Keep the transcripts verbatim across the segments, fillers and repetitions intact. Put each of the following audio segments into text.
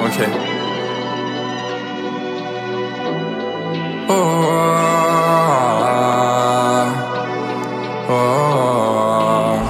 اوکی. اوه اوه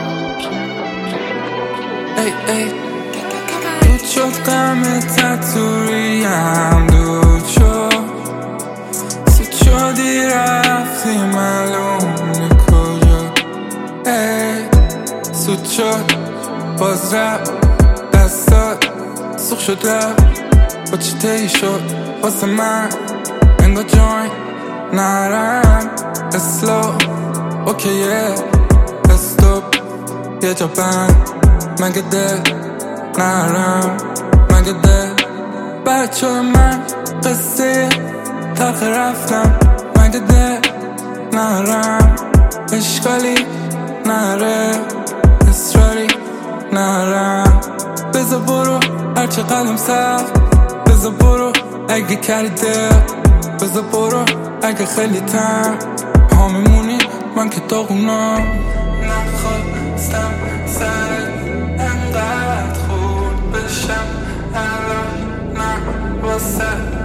ای ای دود شد غمت تو ریم، دود شد سود شدی رفتی معلوم کجا. ای سود شد باز رفت دستات سوخ شد رفت با چی تی شد واسه من انگار جوین نرم اسلو اوکیه استوب یه جا بند مگه دل نرم مگه دل بچه من قصه تلخ رفتم مگه دل نرم اشکالی نره اصراری نرم بذار برو هرچه قلم سخت بذار برو اگه کردی دل بذار برو اگه خیلی تن ها میمونی من که داغونم نخواستم سرت انقدر خورد بشم الان نه واسه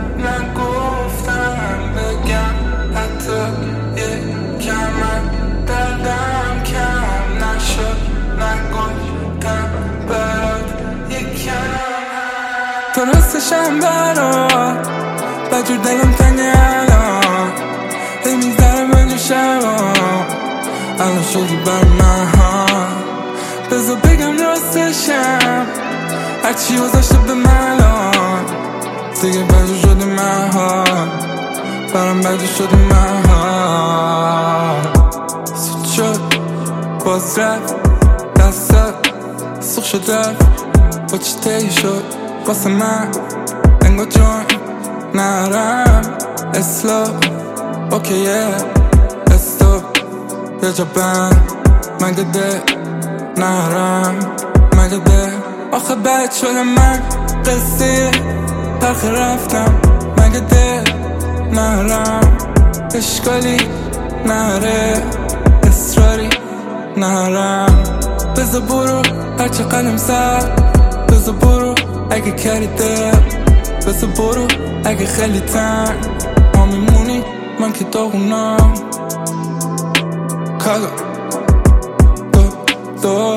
نگفتم بگم حتی یکم من دردم کم نشد نگفتم برات یکم درستشم برات بجور دلم تنگه الان هی میذاره من شبا الان شدی بر من ها بذار بگم راستشم هرچی گذاشته به من الان دیگه بجور شدی من ها برام بجور شدی من ها سود شد باز رفت دستات سوخ شد رفت با چی تی شد واسه من انگار جوین نرم اسلو اوکیه استوب یه جا بند مگه دل نرم مگه دل آخه بد شده من قصه تلخ رفتم مگه دل نرم اشکالی نره اصراری نرم بذار برو هرچه قلم سخت بذار برو اگه کردی دل بذار برو اگه خیلی تن ما میمونی من که داغونم کالا دو دو